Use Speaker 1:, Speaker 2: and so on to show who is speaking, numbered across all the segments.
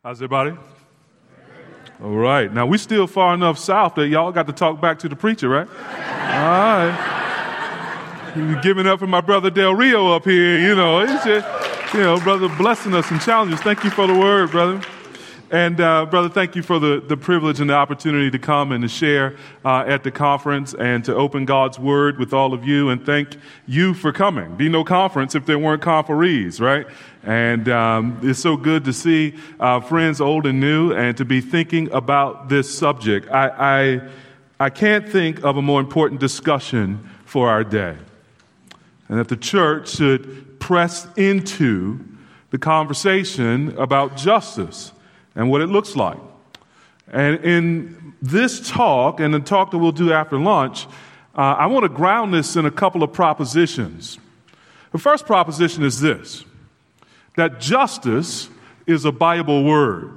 Speaker 1: How's everybody? All right. Now, we still far enough south that y'all got to talk back to the preacher, right? All right. You're giving up for my brother Del Rio up here, It's just, brother, blessing us and challenging us. Thank you for the word, brother. And, brother, thank you for the privilege and the opportunity to come and to share at the conference and to open God's word with all of you. And thank you for coming. Be no conference if there weren't conferees, right? And it's so good to see friends old and new and to be thinking about this subject. I can't think of a more important discussion for our day. And that the church should press into the conversation about justice and what it looks like. And in this talk, and the talk that we'll do after lunch, I want to ground this in a couple of propositions. The first proposition is this, that justice is a Bible word.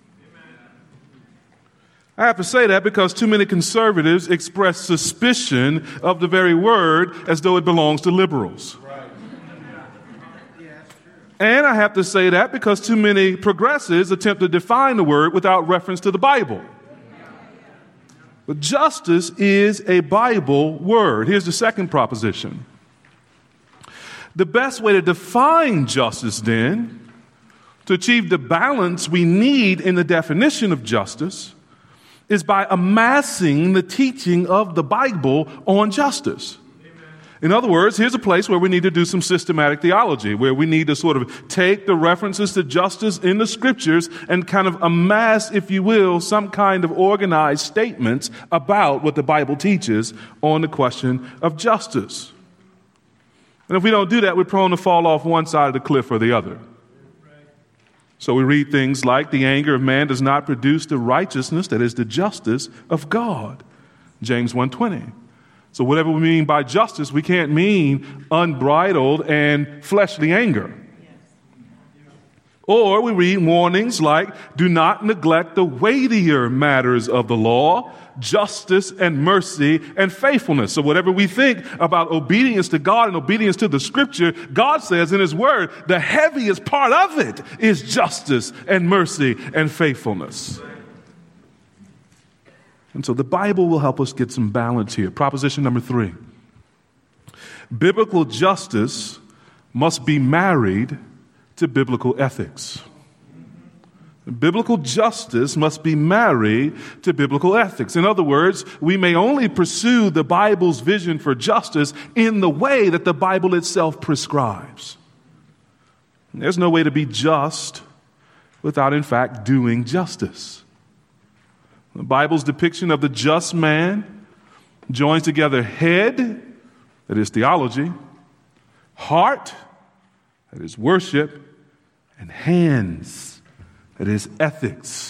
Speaker 1: I have to say that because too many conservatives express suspicion of the very word as though it belongs to liberals. And I have to say that because too many progressives attempt to define the word without reference to the Bible. But justice is a Bible word. Here's the second proposition. The best way to define justice, then, to achieve the balance we need in the definition of justice, is by amassing the teaching of the Bible on justice. In other words, here's a place where we need to do some systematic theology, where we need to sort of take the references to justice in the scriptures and kind of amass, if you will, some kind of organized statements about what the Bible teaches on the question of justice. And if we don't do that, we're prone to fall off one side of the cliff or the other. So we read things like, the anger of man does not produce the righteousness, that is the justice of God. James 1:20. So whatever we mean by justice, we can't mean unbridled and fleshly anger. Or we read warnings like, do not neglect the weightier matters of the law, justice and mercy and faithfulness. So whatever we think about obedience to God and obedience to the scripture, God says in his word, the heaviest part of it is justice and mercy and faithfulness. And so the Bible will help us get some balance here. Proposition number 3. Biblical justice must be married to biblical ethics. Biblical justice must be married to biblical ethics. In other words, we may only pursue the Bible's vision for justice in the way that the Bible itself prescribes. There's no way to be just without, in fact, doing justice. The Bible's depiction of the just man joins together head, that is theology, heart, that is worship, and hands, that is ethics.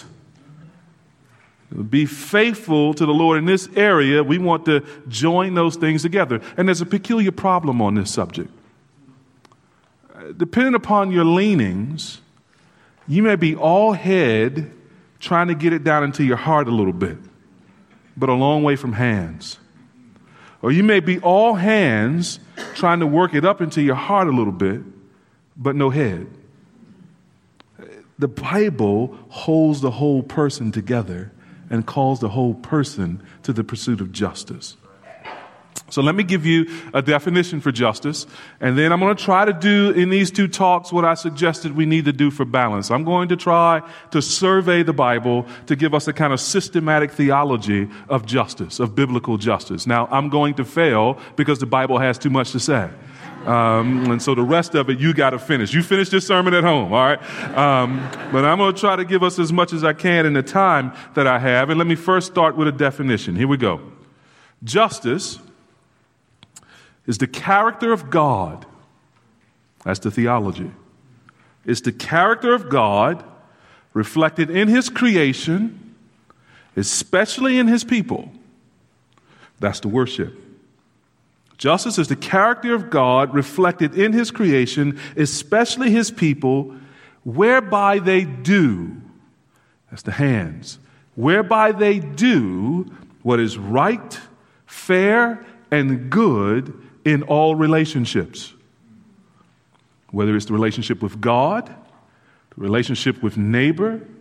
Speaker 1: Be faithful to the Lord in this area. We want to join those things together. And there's a peculiar problem on this subject. Depending upon your leanings, you may be all head, trying to get it down into your heart a little bit, but a long way from hands. Or you may be all hands, trying to work it up into your heart a little bit, but no head. The Bible holds the whole person together and calls the whole person to the pursuit of justice. So let me give you a definition for justice, and then I'm going to try to do in these 2 talks what I suggested we need to do for balance. I'm going to try to survey the Bible to give us a kind of systematic theology of justice, of biblical justice. Now, I'm going to fail because the Bible has too much to say. And so the rest of it, you got to finish. You finish this sermon at home, all right? But I'm going to try to give us as much as I can in the time that I have. And let me first start with a definition. Here we go. Justice is the character of God. That's the theology. It's the character of God reflected in his creation, especially in his people. That's the worship. Justice is the character of God reflected in his creation, especially his people, whereby they do, that's the hands, whereby they do what is right, fair, and good in all relationships. Whether it's the relationship with God, the relationship with neighbor,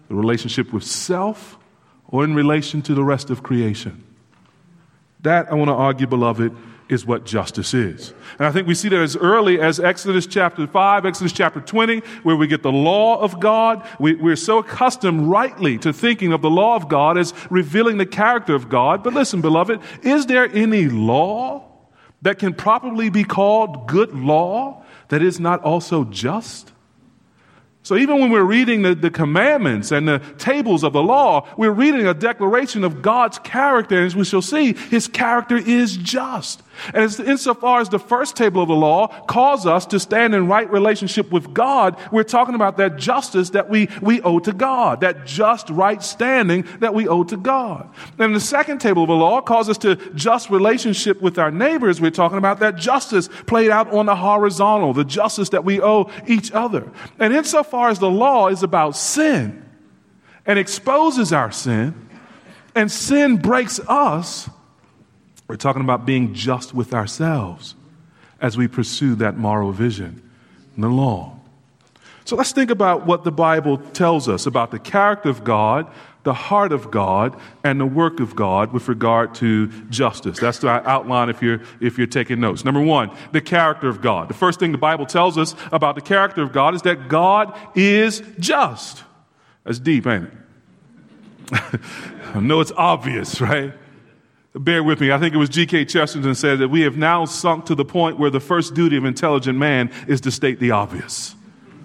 Speaker 1: the relationship with self, or in relation to the rest of creation. That, I want to argue, beloved, is what justice is. And I think we see that as early as Exodus chapter 5, Exodus chapter 20, where we get the law of God. We're so accustomed rightly to thinking of the law of God as revealing the character of God. But listen, beloved, is there any law that can properly be called good law that is not also just? So even when we're reading the commandments and the tables of the law, we're reading a declaration of God's character. And as we shall see, his character is just. And insofar as the first table of the law calls us to stand in right relationship with God, we're talking about that justice that we owe to God, that just right standing that we owe to God. And the second table of the law calls us to just relationship with our neighbors. We're talking about that justice played out on the horizontal, the justice that we owe each other. And insofar as the law is about sin and exposes our sin, and sin breaks us, we're talking about being just with ourselves as we pursue that moral vision in the law. So let's think about what the Bible tells us about the character of God, the heart of God, and the work of God with regard to justice. That's the outline if you're taking notes. Number one, the character of God. The first thing the Bible tells us about the character of God is that God is just. That's deep, ain't it? I know it's obvious, right? Bear with me. I think it was G.K. Chesterton said that we have now sunk to the point where the first duty of intelligent man is to state the obvious.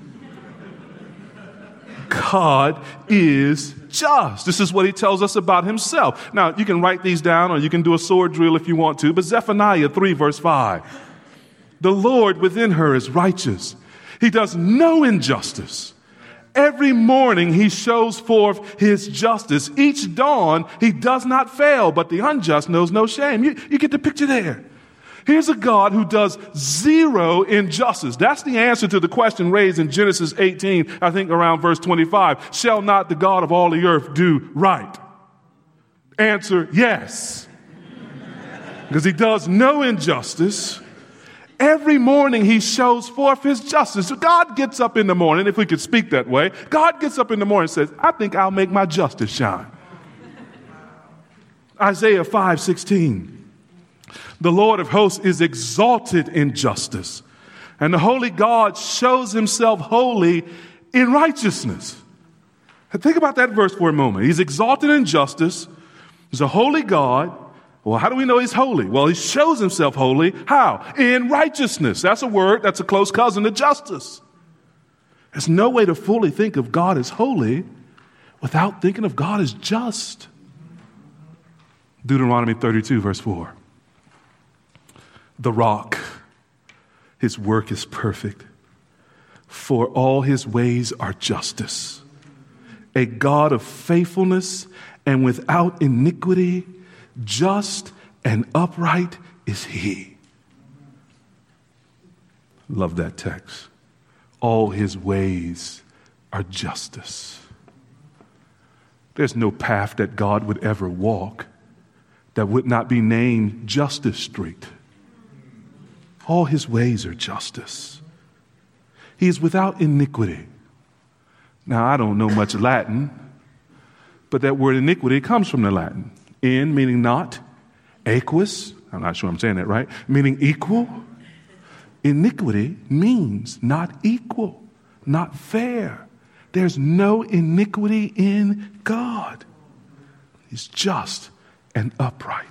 Speaker 1: God is just. This is what he tells us about himself. Now, you can write these down or you can do a sword drill if you want to, but Zephaniah 3 verse 5. The Lord within her is righteous. He does no injustice. Every morning he shows forth his justice. Each dawn he does not fail, but the unjust knows no shame. You get the picture there. Here's a God who does zero injustice. That's the answer to the question raised in Genesis 18, I think around verse 25. Shall not the God of all the earth do right? Answer, yes. Because he does no injustice. Every morning he shows forth his justice. So God gets up in the morning, if we could speak that way, God gets up in the morning and says, I think I'll make my justice shine. Isaiah 5:16. The Lord of hosts is exalted in justice, and the holy God shows himself holy in righteousness. Think about that verse for a moment. He's exalted in justice. He's a holy God. Well, how do we know he's holy? Well, he shows himself holy. How? In righteousness. That's a word that's a close cousin to justice. There's no way to fully think of God as holy without thinking of God as just. Deuteronomy 32, verse 4. The rock, his work is perfect, for all his ways are justice. A God of faithfulness and without iniquity, just and upright is he. Love that text. All his ways are justice. There's no path that God would ever walk that would not be named Justice Street. All his ways are justice. He is without iniquity. Now, I don't know much Latin, but that word iniquity comes from the Latin. In, meaning not. Equus, I'm not sure I'm saying that right, meaning equal. Iniquity means not equal, not fair. There's no iniquity in God. He's just and upright.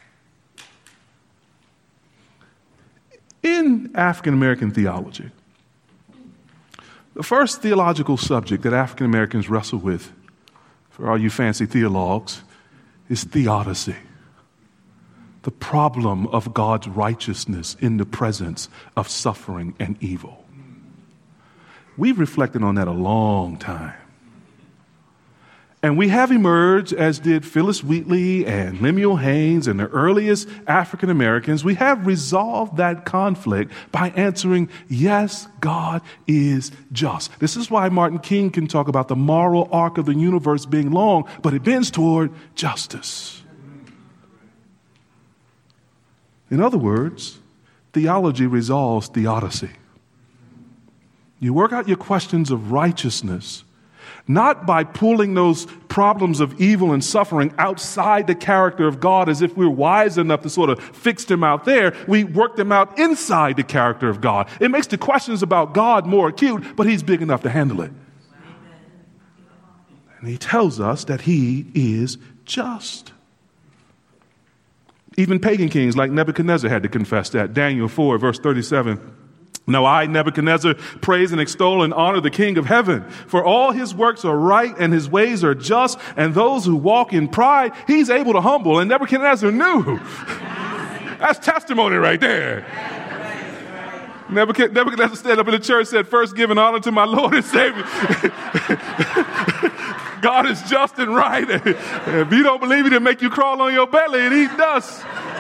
Speaker 1: In African American theology, the first theological subject that African Americans wrestle with, for all you fancy theologues, is theodicy, the problem of God's righteousness in the presence of suffering and evil. We've reflected on that a long time. And we have emerged, as did Phyllis Wheatley and Lemuel Haynes and the earliest African Americans, we have resolved that conflict by answering, yes, God is just. This is why Martin King can talk about the moral arc of the universe being long, but it bends toward justice. In other words, theology resolves theodicy. You work out your questions of righteousness, Not by pulling those problems of evil and suffering outside the character of God as if we're wise enough to sort of fix them out there. We work them out inside the character of God. It makes the questions about God more acute, but he's big enough to handle it. And he tells us that he is just. Even pagan kings like Nebuchadnezzar had to confess that. Daniel 4, verse 37. Now I, Nebuchadnezzar, praise and extol and honor the King of heaven, for all his works are right and his ways are just, and those who walk in pride, he's able to humble. And Nebuchadnezzar knew. That's testimony right there. Nebuchadnezzar stood up in the church and said, first giving honor to my Lord and Savior. God is just and right. If you don't believe it, he'll make you crawl on your belly and eat dust.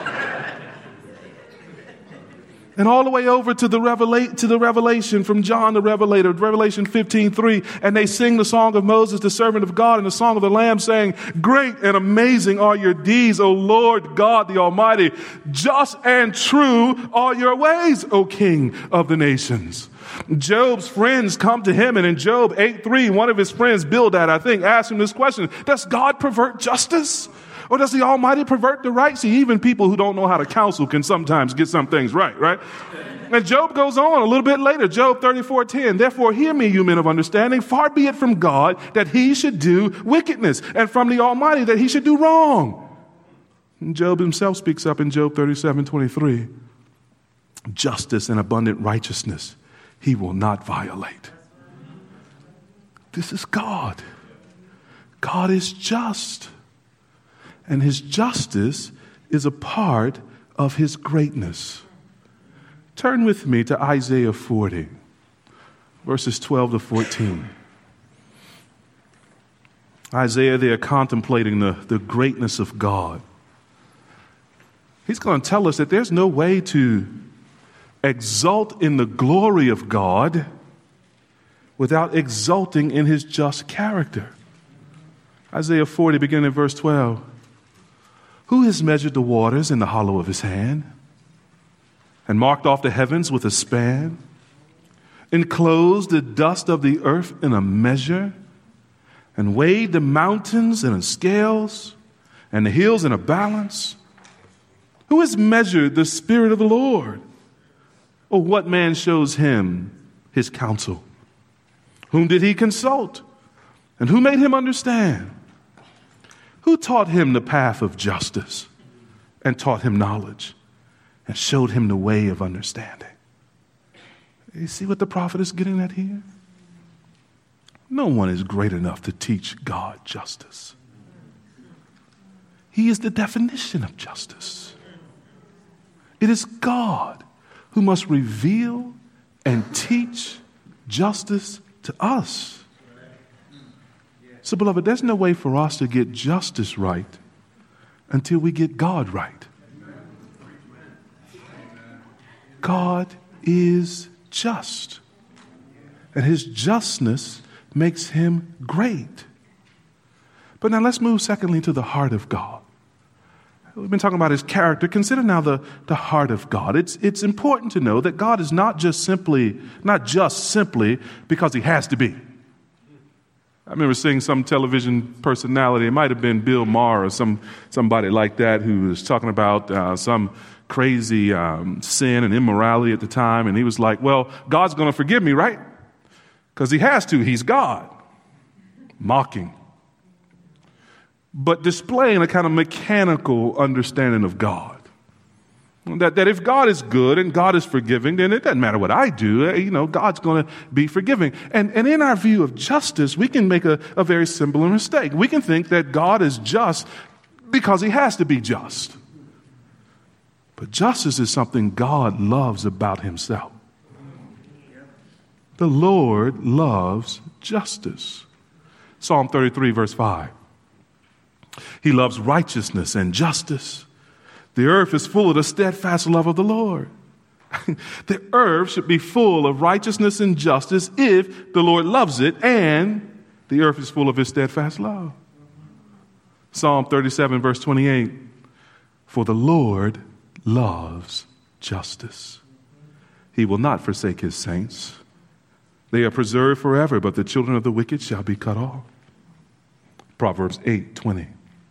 Speaker 1: And all the way over to the revelation from John the Revelator, Revelation 15:3, and they sing the song of Moses, the servant of God, and the song of the Lamb, saying, great and amazing are your deeds, O Lord God the Almighty. Just and true are your ways, O King of the nations. Job's friends come to him, and in Job 8:3, one of his friends, Bildad, I think, asked him this question: does God pervert justice? Or does the Almighty pervert the right? See, even people who don't know how to counsel can sometimes get some things right? And Job goes on a little bit later, Job 34:10. Therefore, hear me, you men of understanding. Far be it from God that he should do wickedness, and from the Almighty that he should do wrong. And Job himself speaks up in Job 37:23. Justice and abundant righteousness he will not violate. This is God. God is just. And his justice is a part of his greatness. Turn with me to Isaiah 40, verses 12 to 14. Isaiah, they are contemplating the greatness of God. He's going to tell us that there's no way to exult in the glory of God without exulting in his just character. Isaiah 40, beginning in verse 12. Who has measured the waters in the hollow of his hand, and marked off the heavens with a span, enclosed the dust of the earth in a measure, and weighed the mountains in scales, and the hills in a balance? Who has measured the Spirit of the Lord? Or what man shows him his counsel? Whom did he consult? And who made him understand? Who taught him the path of justice, and taught him knowledge, and showed him the way of understanding? You see what the prophet is getting at here? No one is great enough to teach God justice. He is the definition of justice. It is God who must reveal and teach justice to us. So, beloved, there's no way for us to get justice right until we get God right. God is just, and his justness makes him great. But now let's move secondly to the heart of God. We've been talking about his character. Consider now the heart of God. It's important to know that God is not just simply because he has to be. I remember seeing some television personality, it might have been Bill Maher or somebody like that, who was talking about some crazy sin and immorality at the time, and he was like, well, God's going to forgive me, right? Because he has to. He's God. Mocking. But displaying a kind of mechanical understanding of God. That if God is good and God is forgiving, then it doesn't matter what I do. God's going to be forgiving. And in our view of justice, we can make a very similar mistake. We can think that God is just because he has to be just. But justice is something God loves about himself. The Lord loves justice. Psalm 33, verse 5. He loves righteousness and justice. The earth is full of the steadfast love of the Lord. The earth should be full of righteousness and justice if the Lord loves it, and the earth is full of his steadfast love. Psalm 37, verse 28. For the Lord loves justice. He will not forsake his saints. They are preserved forever, but the children of the wicked shall be cut off. Proverbs 8:20.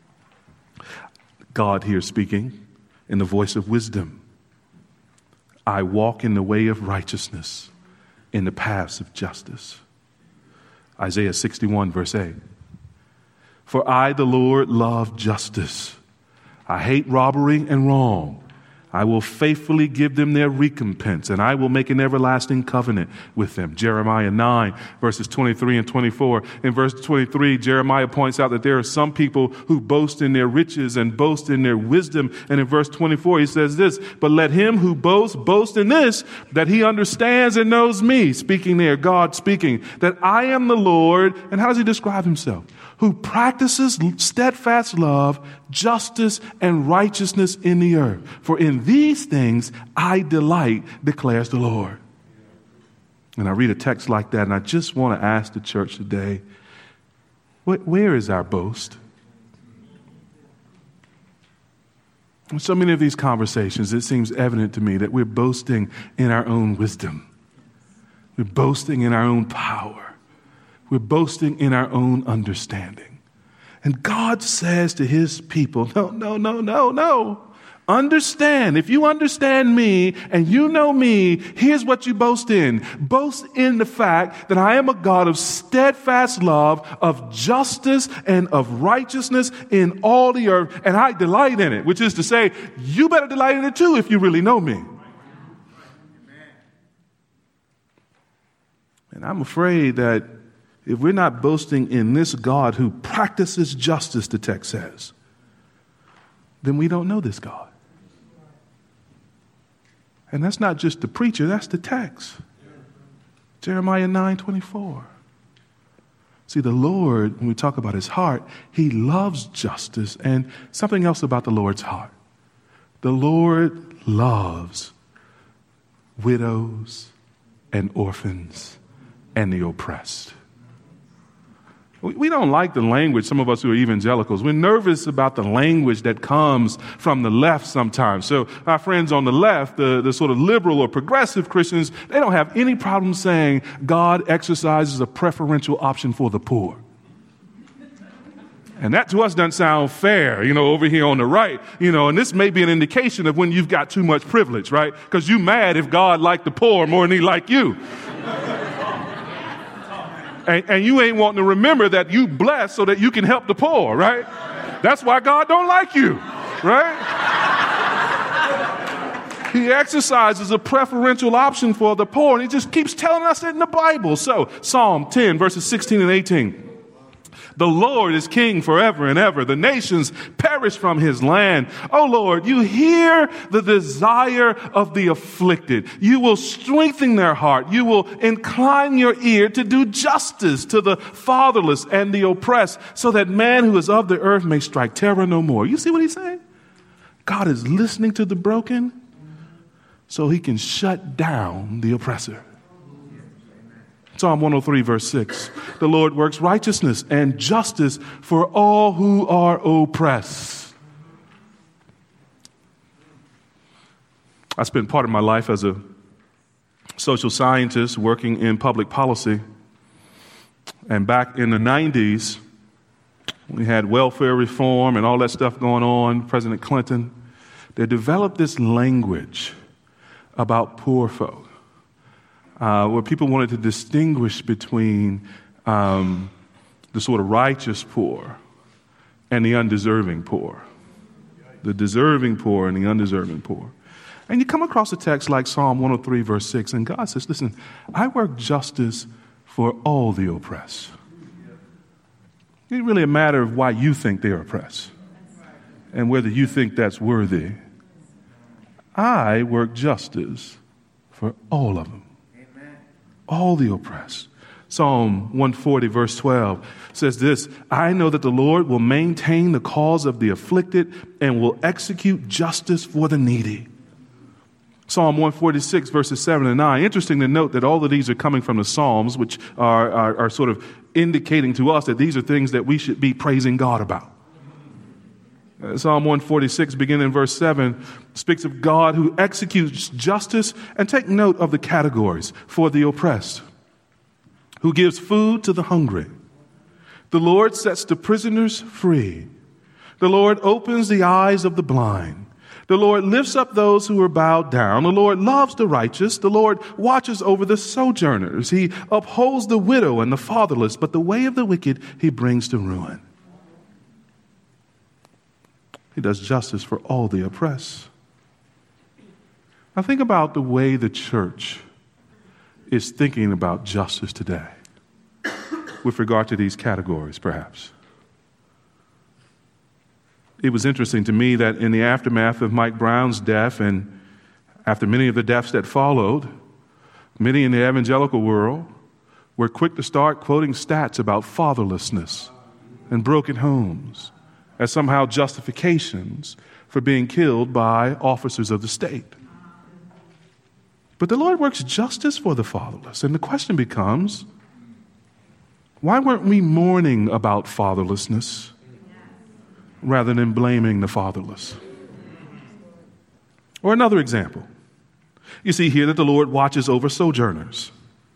Speaker 1: God here speaking in the voice of wisdom. I walk in the way of righteousness, in the paths of justice. Isaiah 61, verse 8. For I, the Lord, love justice. I hate robbery and wrong. I will faithfully give them their recompense, and I will make an everlasting covenant with them. Jeremiah 9, verses 23 and 24. In verse 23, Jeremiah points out that there are some people who boast in their riches and boast in their wisdom. And in verse 24, he says this, but let him who boasts, boast in this, that he understands and knows me. Speaking there, God speaking, that I am the Lord. And how does he describe himself? Who practices steadfast love, justice, and righteousness in the earth. For in these things I delight, declares the Lord. And I read a text like that, and I just want to ask the church today, where is our boast? In so many of these conversations, it seems evident to me that we're boasting in our own wisdom. We're boasting in our own power. We're boasting in our own understanding. And God says to his people, no. Understand. If you understand me and you know me, here's what you boast in. Boast in the fact that I am a God of steadfast love, of justice, and of righteousness in all the earth, and I delight in it, which is to say, you better delight in it too if you really know me. And I'm afraid that if we're not boasting in this God who practices justice, the text says, then we don't know this God. And that's not just the preacher, that's the text. Jeremiah 9:24. See, the Lord, when we talk about his heart, he loves justice. And something else about the Lord's heart. The Lord loves widows and orphans and the oppressed. We don't like the language, some of us who are evangelicals. We're nervous about the language that comes from the left sometimes. So our friends on the left, the sort of liberal or progressive Christians, they don't have any problem saying God exercises a preferential option for the poor. And that to us doesn't sound fair, over here on the right, and this may be an indication of when you've got too much privilege, right? Because you mad if God liked the poor more than he liked you. And you ain't wanting to remember that you blessed so that you can help the poor, right? That's why God don't like you, right? He exercises a preferential option for the poor, and he just keeps telling us it in the Bible. So, Psalm 10, verses 16 and 18. The Lord is king forever and ever. The nations perish from his land. Oh Lord, you hear the desire of the afflicted. You will strengthen their heart. You will incline your ear to do justice to the fatherless and the oppressed, so that man who is of the earth may strike terror no more. You see what he's saying? God is listening to the broken so he can shut down the oppressor. Psalm 103, verse 6. The Lord works righteousness and justice for all who are oppressed. I spent part of my life as a social scientist working in public policy. And back in the 90s, we had welfare reform and all that stuff going on. President Clinton, they developed this language about poor folk. Where people wanted to distinguish between the sort of righteous poor and the undeserving poor. The deserving poor and the undeserving poor. And you come across a text like Psalm 103, verse 6, and God says, listen, I work justice for all the oppressed. It ain't really a matter of why you think they're oppressed and whether you think that's worthy. I work justice for all of them. All the oppressed. Psalm 140, verse 12 says this, I know that the Lord will maintain the cause of the afflicted and will execute justice for the needy. Psalm 146, verses 7 and 9. Interesting to note that all of these are coming from the Psalms, which are sort of indicating to us that these are things that we should be praising God about. Psalm 146, beginning in verse 7, speaks of God who executes justice, and take note of the categories for the oppressed. who gives food to the hungry. The Lord sets the prisoners free. The Lord opens the eyes of the blind. The Lord lifts up those who are bowed down. The Lord loves the righteous. The Lord watches over the sojourners. He upholds the widow and the fatherless, but the way of the wicked he brings to ruin. He does justice for all the oppressed. Now think about the way the church is thinking about justice today with regard to these categories, perhaps. It was interesting to me that in the aftermath of Mike Brown's death and after many of the deaths that followed, many in the evangelical world were quick to start quoting stats about fatherlessness and broken homes as somehow justifications for being killed by officers of the state. But the Lord works justice for the fatherless. And the question becomes, why weren't we mourning about fatherlessness rather than blaming the fatherless? Or another example. You see here that the Lord watches over sojourners.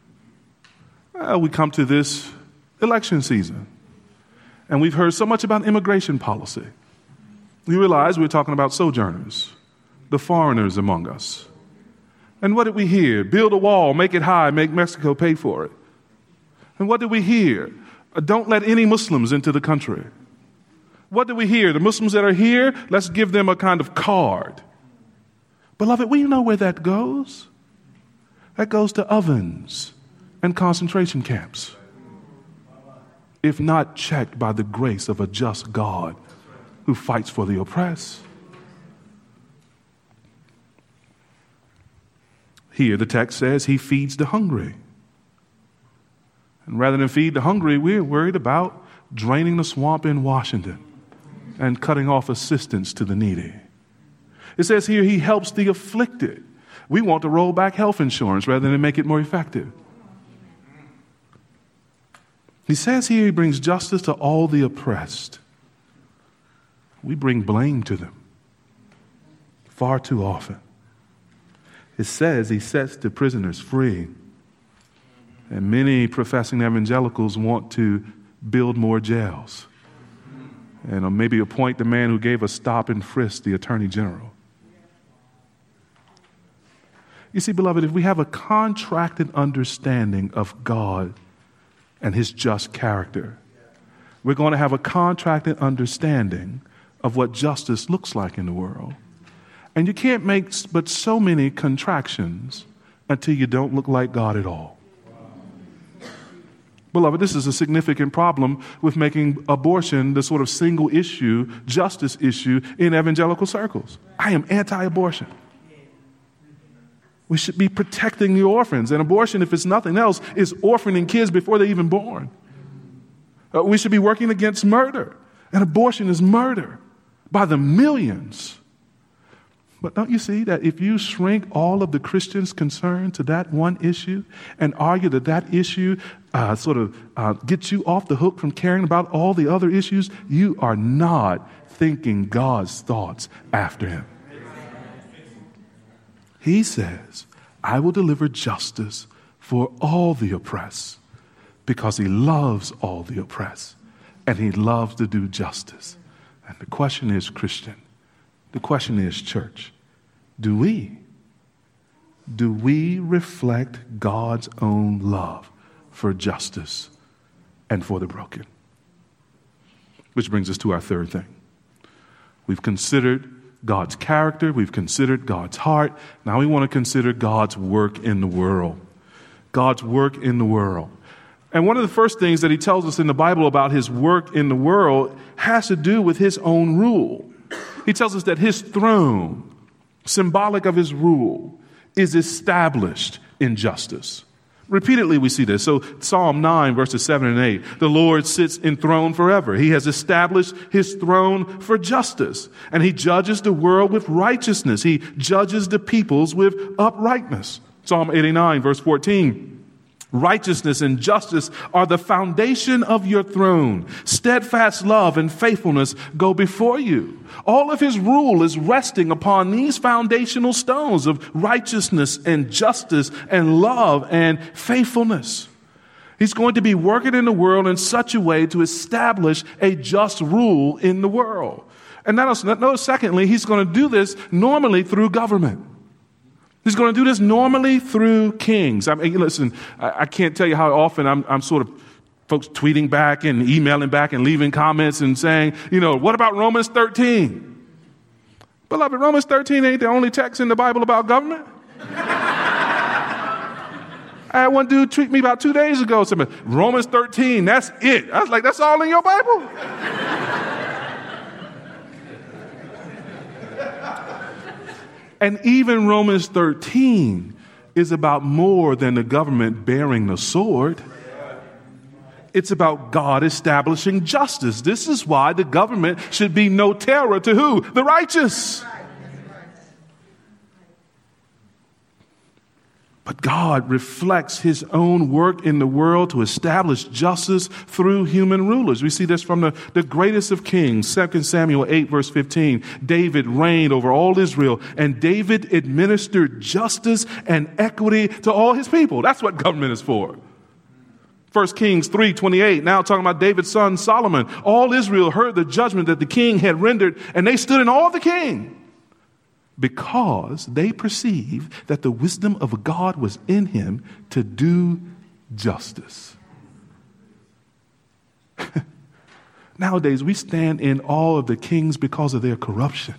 Speaker 1: We come to this election season, and we've heard so much about immigration policy. We realize we're talking about sojourners, the foreigners among us. And what did we hear? Build a wall, make it high, make Mexico pay for it. And what did we hear? Don't let any Muslims into the country. What did we hear? The Muslims that are here, let's give them a kind of card. Beloved, we know where that goes. That goes to ovens and concentration camps, if not checked by the grace of a just God who fights for the oppressed. Here the text says he feeds the hungry. And rather than feed the hungry, we're worried about draining the swamp in Washington and cutting off assistance to the needy. It says here he helps the afflicted. We want to roll back health insurance rather than make it more effective. He says here he brings justice to all the oppressed. We bring blame to them far too often. It says he sets the prisoners free. And many professing evangelicals want to build more jails and maybe appoint the man who gave a stop and frisk, the Attorney General. You see, beloved, if we have a contracted understanding of God and his just character, we're going to have a contracted understanding of what justice looks like in the world. And you can't make but so many contractions until you don't look like God at all. Beloved, this is a significant problem with making abortion the sort of single issue, justice issue in evangelical circles. I am anti-abortion. We should be protecting the orphans. And abortion, if it's nothing else, is orphaning kids before they're even born. We should be working against murder. And abortion is murder by the millions. But don't you see that if you shrink all of the Christians' concern to that one issue and argue that that issue gets you off the hook from caring about all the other issues, you are not thinking God's thoughts after him. He says, I will deliver justice for all the oppressed because he loves all the oppressed and he loves to do justice. And the question is, Christian, the question is, church, do we reflect God's own love for justice and for the broken? Which brings us to our third thing. We've considered God's character. We've considered God's heart. Now we want to consider God's work in the world. God's work in the world. And one of the first things that he tells us in the Bible about his work in the world has to do with his own rule. He tells us that his throne, symbolic of his rule, is established in justice. Repeatedly we see this. So Psalm 9, verses 7 and 8, the Lord sits enthroned forever. He has established his throne for justice, and he judges the world with righteousness. He judges the peoples with uprightness. Psalm 89, verse 14, righteousness and justice are the foundation of your throne. Steadfast love and faithfulness go before you. All of his rule is resting upon these foundational stones of righteousness and justice and love and faithfulness. He's going to be working in the world in such a way to establish a just rule in the world. And notice, secondly, he's going to do this normally through government. He's going to do this normally through kings. I mean, listen, I can't tell you how often I'm sort of folks tweeting back and emailing back and leaving comments and saying, what about Romans 13? Beloved, Romans 13 ain't the only text in the Bible about government. I had one dude tweet me about 2 days ago, saying, Romans 13, that's it. I was like, that's all in your Bible? And even Romans 13 is about more than the government bearing the sword. It's about God establishing justice. This is why the government should be no terror to who? The righteous. But God reflects his own work in the world to establish justice through human rulers. We see this from the greatest of kings, 2 Samuel 8, verse 15. David reigned over all Israel, and David administered justice and equity to all his people. That's what government is for. 1 Kings 3:28, now talking about David's son Solomon. All Israel heard the judgment that the king had rendered, and they stood in awe of the king, because they perceived that the wisdom of God was in him to do justice. Nowadays, we stand in awe of the kings because of their corruption.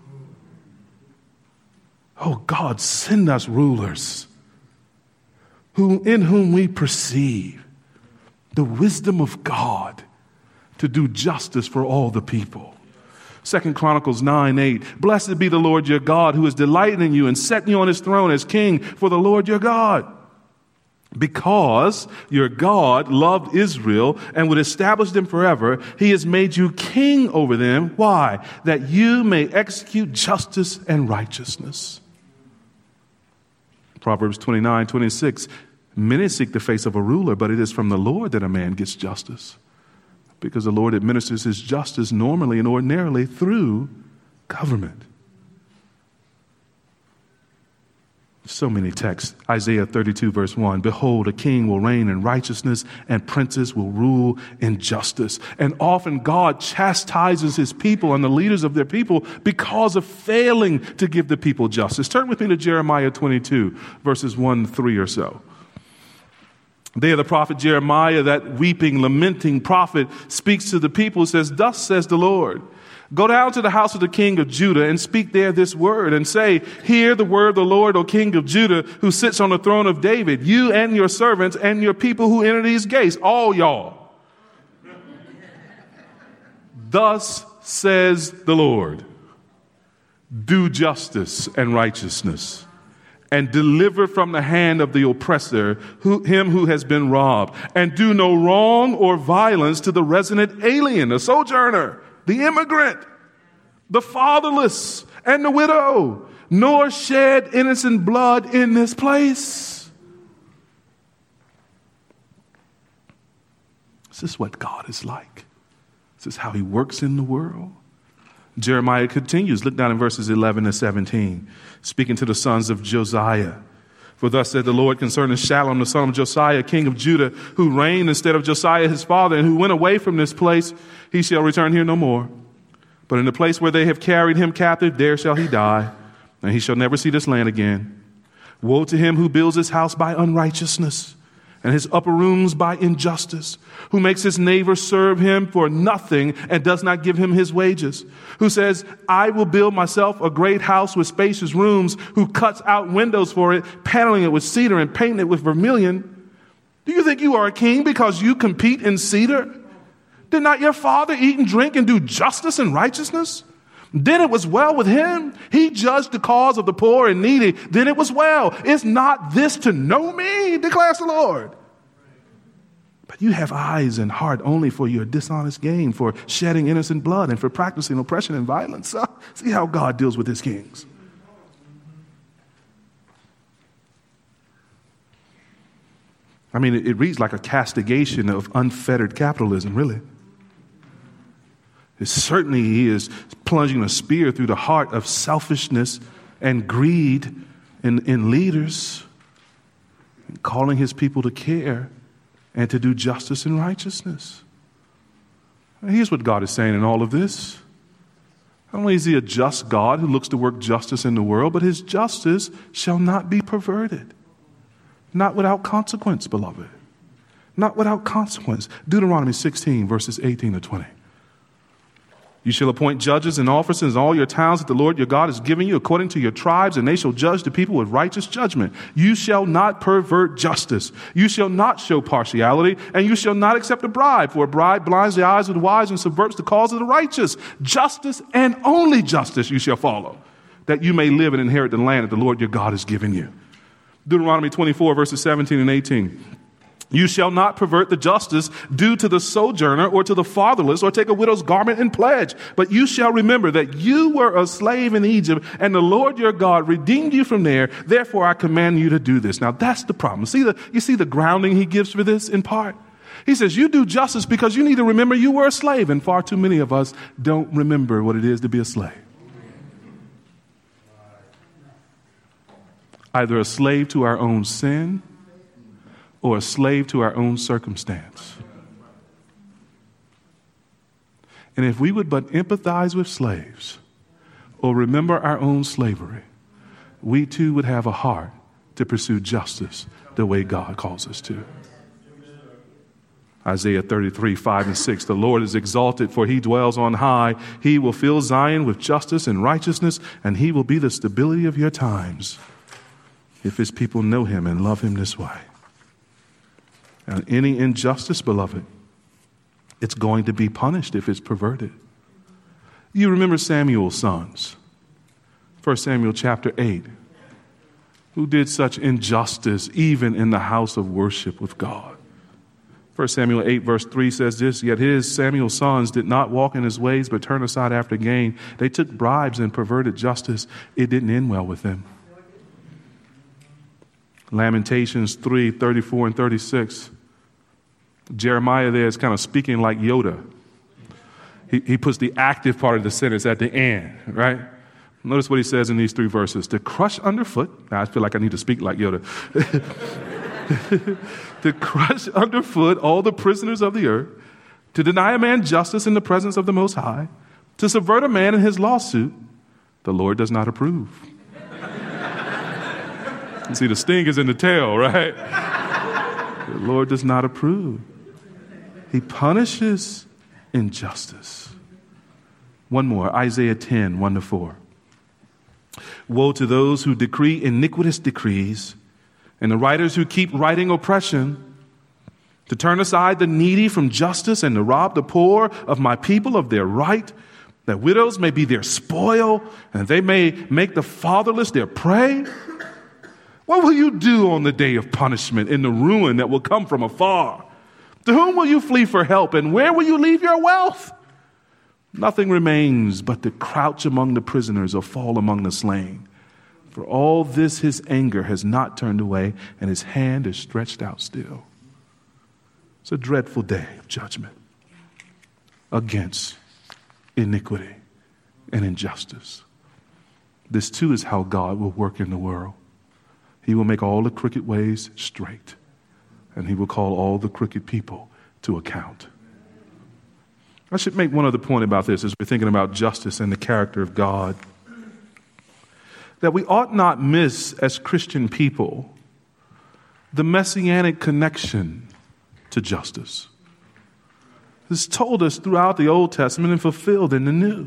Speaker 1: Oh, God, send us rulers in whom we perceive the wisdom of God to do justice for all the people. 2 Chronicles 9:8. Blessed be the Lord your God, who has delighted in you and set you on his throne as king for the Lord your God. Because your God loved Israel and would establish them forever, he has made you king over them. Why? That you may execute justice and righteousness. Proverbs 29:26. Many seek the face of a ruler, but it is from the Lord that a man gets justice. Because the Lord administers his justice normally and ordinarily through government. So many texts. Isaiah 32 verse 1. Behold, a king will reign in righteousness and princes will rule in justice. And often God chastises his people and the leaders of their people because of failing to give the people justice. Turn with me to Jeremiah 22 verses 1-3 or so. There the prophet Jeremiah, that weeping, lamenting prophet, speaks to the people, says, thus says the Lord, go down to the house of the king of Judah and speak there this word and say, hear the word of the Lord, O king of Judah, who sits on the throne of David, you and your servants and your people who enter these gates, all y'all. Thus says the Lord, do justice and righteousness, and deliver from the hand of the oppressor him who has been robbed. And do no wrong or violence to the resident alien, the sojourner, the immigrant, the fatherless, and the widow, nor shed innocent blood in this place. This is what God is like. This is how he works in the world. Jeremiah continues. Look down in verses 11-17, speaking to the sons of Josiah. For thus said the Lord concerning Shallum, the son of Josiah, king of Judah, who reigned instead of Josiah his father, and who went away from this place, he shall return here no more. But in the place where they have carried him captive, there shall he die, and he shall never see this land again. Woe to him who builds his house by unrighteousness, and his upper rooms by injustice, who makes his neighbor serve him for nothing and does not give him his wages, who says, I will build myself a great house with spacious rooms, who cuts out windows for it, paneling it with cedar and painting it with vermilion. Do you think you are a king because you compete in cedar? Did not your father eat and drink and do justice and righteousness? Then it was well with him. He judged the cause of the poor and needy. Then it was well. Is not this to know me, declares the Lord? But you have eyes and heart only for your dishonest gain, for shedding innocent blood, and for practicing oppression and violence. See how God deals with his kings. I mean, it reads like a castigation of unfettered capitalism, really. Certainly, he is plunging a spear through the heart of selfishness and greed in leaders, and calling his people to care and to do justice and righteousness. Here's what God is saying in all of this. Not only is he a just God who looks to work justice in the world, but his justice shall not be perverted. Not without consequence, beloved. Not without consequence. Deuteronomy 16, verses 18 to 20. You shall appoint judges and officers in all your towns that the Lord your God has given you according to your tribes, and they shall judge the people with righteous judgment. You shall not pervert justice. You shall not show partiality, and you shall not accept a bribe, for a bribe blinds the eyes of the wise and subverts the cause of the righteous. Justice and only justice you shall follow, that you may live and inherit the land that the Lord your God has given you. Deuteronomy 24, verses 17 and 18. You shall not pervert the justice due to the sojourner or to the fatherless or take a widow's garment in pledge. But you shall remember that you were a slave in Egypt and the Lord your God redeemed you from there. Therefore, I command you to do this. Now, that's the problem. You see the grounding he gives for this in part? He says, you do justice because you need to remember you were a slave. And far too many of us don't remember what it is to be a slave. Either a slave to our own sin or a slave to our own circumstance. And if we would but empathize with slaves or remember our own slavery, we too would have a heart to pursue justice the way God calls us to. Isaiah 33, 5 and 6, the Lord is exalted, for he dwells on high. He will fill Zion with justice and righteousness, and he will be the stability of your times, if his people know him and love him this way. And any injustice, beloved, it's going to be punished if it's perverted. You remember Samuel's sons, 1 Samuel chapter 8, who did such injustice even in the house of worship with God. 1 Samuel 8 verse 3 says this, yet Samuel's sons did not walk in his ways, but turned aside after gain. They took bribes and perverted justice. It didn't end well with them. Lamentations 3, 34 and 36. Jeremiah there is kind of speaking like Yoda. He puts the active part of the sentence at the end, right? Notice what he says in these three verses. To crush underfoot. Now I feel like I need to speak like Yoda. To crush underfoot all the prisoners of the earth. To deny a man justice in the presence of the Most High. To subvert a man in his lawsuit. The Lord does not approve. You see, the sting is in the tail, right? The Lord does not approve. He punishes injustice. One more, Isaiah 10, 1 to 4. Woe to those who decree iniquitous decrees, and the writers who keep writing oppression, to turn aside the needy from justice and to rob the poor of my people of their right, that widows may be their spoil, and they may make the fatherless their prey. What will you do on the day of punishment in the ruin that will come from afar? To whom will you flee for help, and where will you leave your wealth? Nothing remains but to crouch among the prisoners or fall among the slain. For all this his anger has not turned away, and his hand is stretched out still. It's a dreadful day of judgment against iniquity and injustice. This too is how God will work in the world. He will make all the crooked ways straight, and he will call all the crooked people to account. I should make one other point about this as we're thinking about justice and the character of God. That we ought not miss, as Christian people, the messianic connection to justice. It's told us throughout the Old Testament and fulfilled in the New.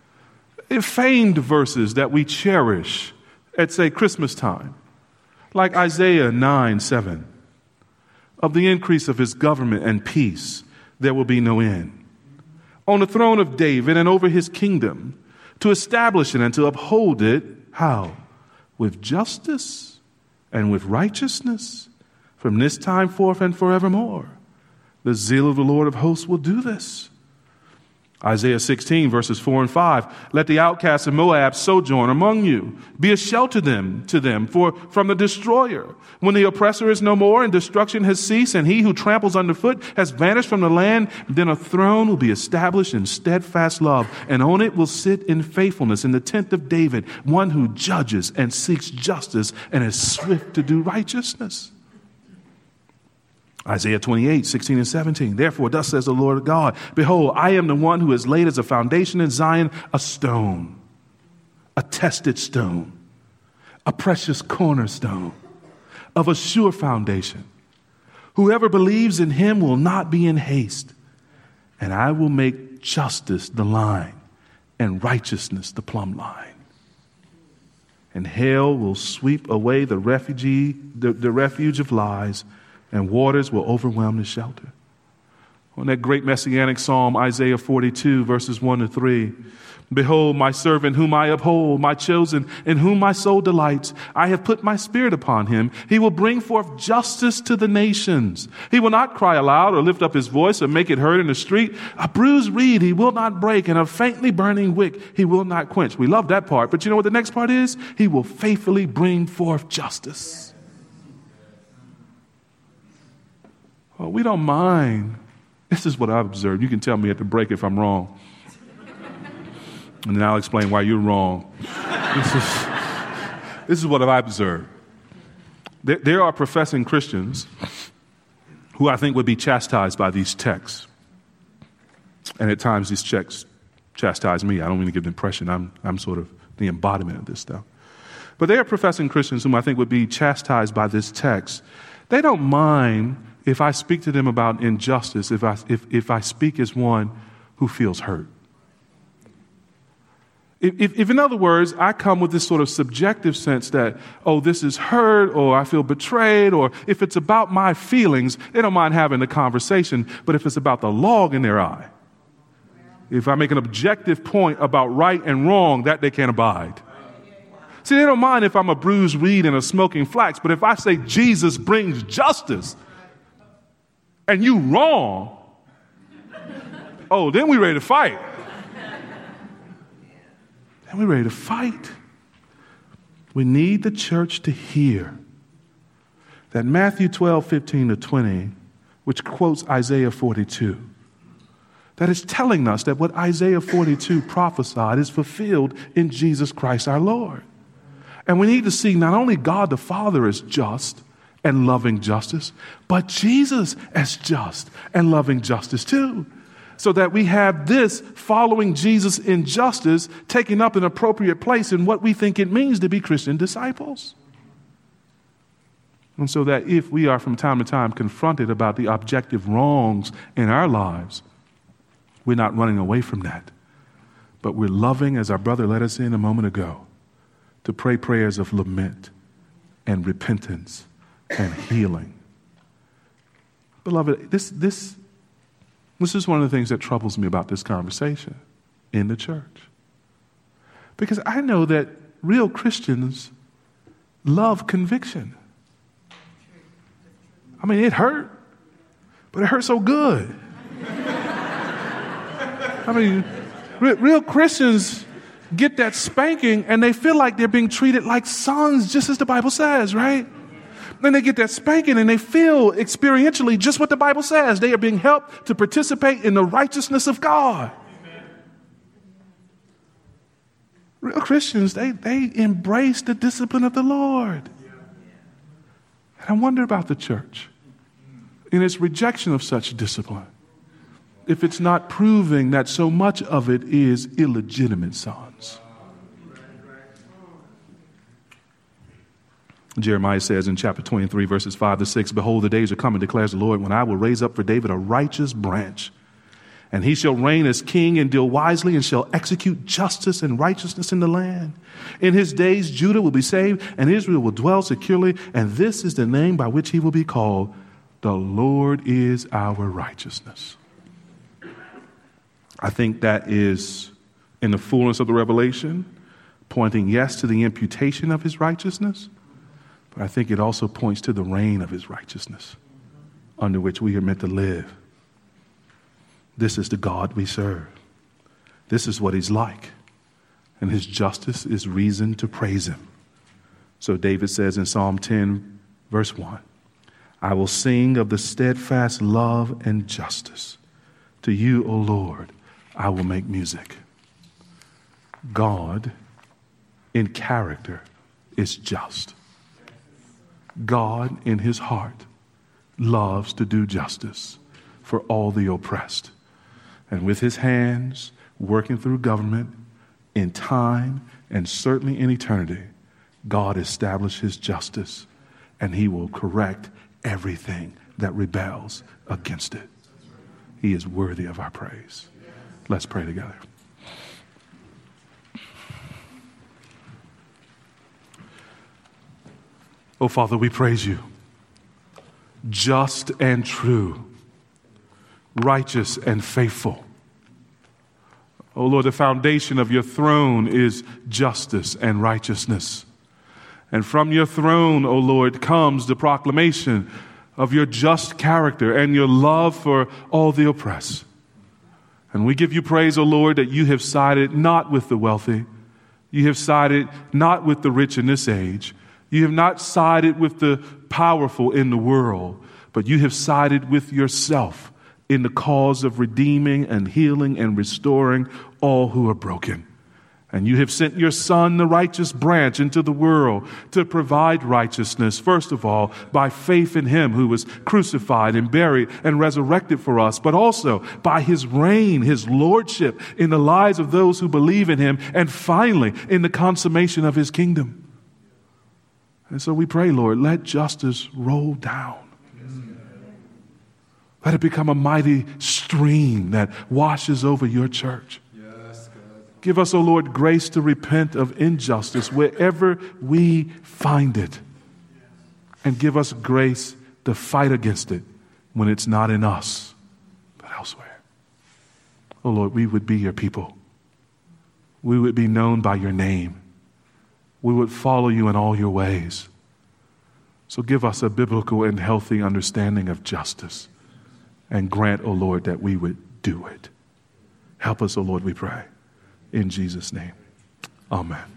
Speaker 1: Famed verses that we cherish at, say, Christmas time. Like Isaiah 9, 7, of the increase of his government and peace, there will be no end. On the throne of David and over his kingdom, to establish it and to uphold it, how? With justice and with righteousness, from this time forth and forevermore. The zeal of the Lord of hosts will do this. Isaiah 16, verses 4 and 5. Let the outcasts of Moab sojourn among you. Be a shelter to them from the destroyer. When the oppressor is no more and destruction has ceased, and he who tramples underfoot has vanished from the land, then a throne will be established in steadfast love, and on it will sit in faithfulness in the tent of David, one who judges and seeks justice and is swift to do righteousness. Isaiah 28, 16 and 17. Therefore, thus says the Lord God, behold, I am the one who has laid as a foundation in Zion a stone, a tested stone, a precious cornerstone of a sure foundation. Whoever believes in him will not be in haste. And I will make justice the line and righteousness the plumb line. And hell will sweep away the refuge of lies, and waters will overwhelm the shelter. On that great messianic psalm, Isaiah 42, verses 1 to 3. Behold, my servant whom I uphold, my chosen, in whom my soul delights. I have put my spirit upon him. He will bring forth justice to the nations. He will not cry aloud or lift up his voice or make it heard in the street. A bruised reed he will not break, and a faintly burning wick he will not quench. We love that part, but you know what the next part is? He will faithfully bring forth justice. Oh, we don't mind. This is what I've observed. You can tell me at the break if I'm wrong. And then I'll explain why you're wrong. This is what I've observed. There are professing Christians who I think would be chastised by these texts. And at times these texts chastise me. I don't mean to give the impression I'm sort of the embodiment of this stuff. But there are professing Christians whom I think would be chastised by this text. They don't mind if I speak to them about injustice, if I speak as one who feels hurt. If, in other words, I come with this sort of subjective sense that, oh, this is hurt, or I feel betrayed, or if it's about my feelings, they don't mind having the conversation. But if it's about the log in their eye, if I make an objective point about right and wrong, that they can't abide. See, they don't mind if I'm a bruised reed and a smoking flax, but if I say Jesus brings justice and you wrong, oh, then we're ready to fight. And we're ready to fight. We need the church to hear that Matthew 12, 15 to 20, which quotes Isaiah 42, that is telling us that what Isaiah 42 prophesied is fulfilled in Jesus Christ our Lord. And we need to see not only God the Father as just and loving justice, but Jesus as just and loving justice too. So that we have this following Jesus in justice taking up an appropriate place in what we think it means to be Christian disciples. And so that if we are from time to time confronted about the objective wrongs in our lives, we're not running away from that, but we're loving, as our brother led us in a moment ago, to pray prayers of lament and repentance and healing. Beloved, this is one of the things that troubles me about this conversation in the church. Because I know that real Christians love conviction. I mean, it hurt, but it hurt so good. I mean, real Christians get that spanking and they feel like they're being treated like sons, just as the Bible says, right? Then they get that spanking and they feel experientially just what the Bible says. They are being helped to participate in the righteousness of God. Amen. Real Christians, they embrace the discipline of the Lord. And I wonder about the church in its rejection of such discipline, if it's not proving that so much of it is illegitimate sons. Jeremiah says in chapter 23, verses 5 to 6, behold, the days are coming, declares the Lord, when I will raise up for David a righteous branch. And he shall reign as king and deal wisely and shall execute justice and righteousness in the land. In his days, Judah will be saved and Israel will dwell securely. And this is the name by which he will be called. The Lord is our righteousness. I think that is in the fullness of the revelation, pointing, yes, to the imputation of his righteousness. But I think it also points to the reign of his righteousness under which we are meant to live. This is the God we serve. This is what he's like. And his justice is reason to praise him. So David says in Psalm 10, verse 1, I will sing of the steadfast love and justice. To you, O Lord, I will make music. God in character is just. God in his heart loves to do justice for all the oppressed. And with his hands working through government in time and certainly in eternity, God established his justice, and he will correct everything that rebels against it. He is worthy of our praise. Let's pray together. Oh, Father, we praise you. Just and true, righteous and faithful. Oh, Lord, the foundation of your throne is justice and righteousness. And from your throne, oh Lord, comes the proclamation of your just character and your love for all the oppressed. And we give you praise, O Lord, that you have sided not with the wealthy. You have sided not with the rich in this age. You have not sided with the powerful in the world, but you have sided with yourself in the cause of redeeming and healing and restoring all who are broken. And you have sent your Son, the righteous branch, into the world to provide righteousness, first of all, by faith in him who was crucified and buried and resurrected for us, but also by his reign, his lordship in the lives of those who believe in him, and finally, in the consummation of his kingdom. And so we pray, Lord, let justice roll down. Let it become a mighty stream that washes over your church. Give us, O Lord, grace to repent of injustice wherever we find it. And give us grace to fight against it when it's not in us, but elsewhere. O Lord, we would be your people. We would be known by your name. We would follow you in all your ways. So give us a biblical and healthy understanding of justice. And grant, O Lord, that we would do it. Help us, O Lord, we pray. In Jesus' name, amen.